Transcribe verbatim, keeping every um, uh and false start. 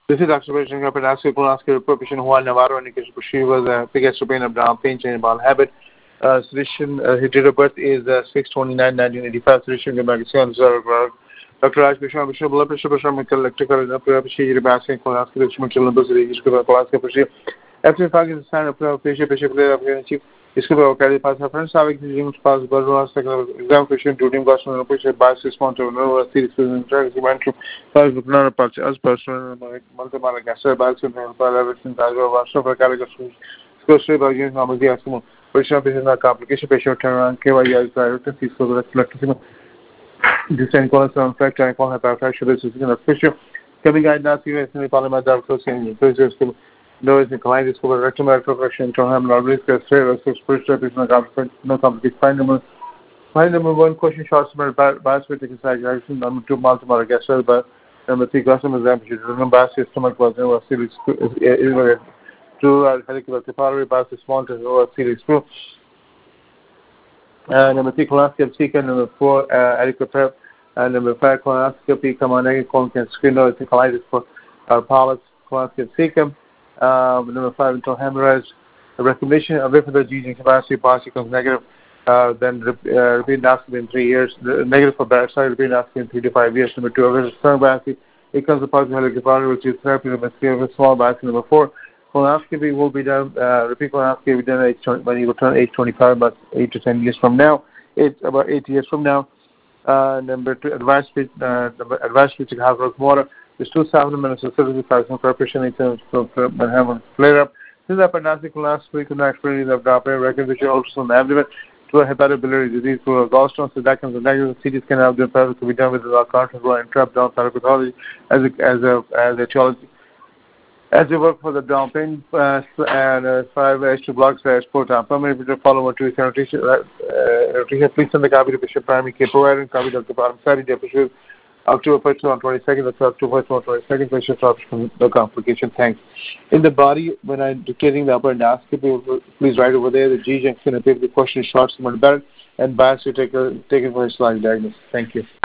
This is Doctor Bishop Upper Nasky Pulaski Profession Juan Navarro, and she was a biggest pain of down pain change ball habit. Uh, Solution, uh, his date of birth is uh, six twenty-nine nineteen eighty-five. Solution, Gamagasian, Doctor Raj Bishop, Bishop, Bishop, Bishop, Michael, Electrical, and Upper She, Basking, Pulaski, Richmond, Children's, Pulaski, after Pakistan sign up for Bishop, Bishop, Chief. इसके carry pass friends have examined pass Barwa second exam question to team Boston Bishop by six months of no series went to five not parts as personal multiple gaster balance and everything that was so for calculation special by using normal the assume Bishop is not complication patient turnaround K Y is director fees for the reflective this and calls on fact I call her back actually this is an official coming guide not even in the parliament of closing the no is the client is for rectal progression to have no risk as fair as spiritual is not no complete find number find number one question short smart bias with the exaggeration number two multiple gaster but number three customer example remember stomach was no series two helical capillary bias small to lower series two uh, number three colonoscopy number four uh, adequate prep and number five colonoscopy come on negative colon can screen no it's colitis for our polyps colonoscopy Uh, number five, until hemorrhage. A recommendation of if the G G capacity policy comes negative, uh, then uh, repeat endoscopy in three years. The negative for backside, repeat endoscopy in three to five years. Number two, if it's strong biopsy, it comes to positive helical which is therapy. Number three, if it's small biopsy. Number four, colonoscopy will be done. Uh, repeat colonoscopy will be done at when you will turn age twenty-five, about eight to ten years from now. Eight about eight years from now. Uh, number two, advanced uh, advanced treatment hospital water. There's two thousand minutes of seventy-five some preparation in terms of having flare up. This is a pernastic colonoscopy could not experience of Doppler recognition also on the abdomen to a hepatobiliary disease to a gallstone. So that comes a negative C T scan abdomen to be done with the conscious and trap down pathology as a as a as a etiology. As you work for the down pain uh, and uh, five H two blocks uh, sport down permanent if you follow what to sanitation uh please send the copy to Bishop Primary Care Provider and copy Doctor Bottom Saturday episode October first on twenty-second, that's October first on twenty-second, patient stops from the complication. Thanks. In the body, when I'm dictating the upper endoscopy, please write over there the G junction, appear the question short, someone better, and biopsy take, take it for a slide diagnosis. Thank you.